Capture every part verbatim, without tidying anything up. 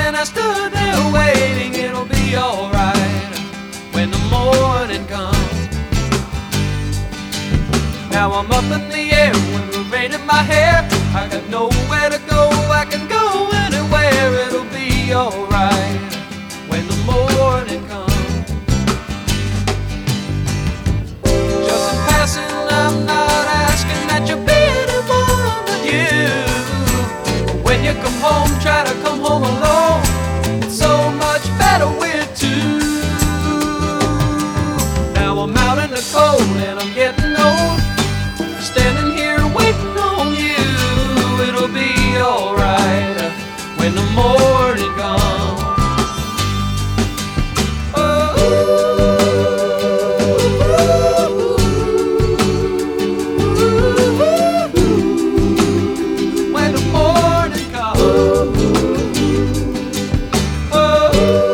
and I stood there waiting. It'll be alright when the morning comes. Now I'm up in the air with the rain in my hair. I got nowhere to go, I can go anywhere. It'll be alright when the morning comes. Just in passing, I'm not asking that you be anyone but you. When you come home, try to come home alone. It's so much better with two. Now I'm out in the cold and I'm getting old, standing here waiting on you. It'll be alright when the morning comes. Oh, when the morning comes. Oh,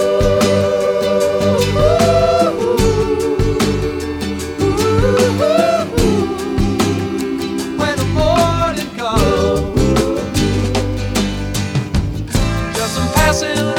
when the morning comes. Just some passing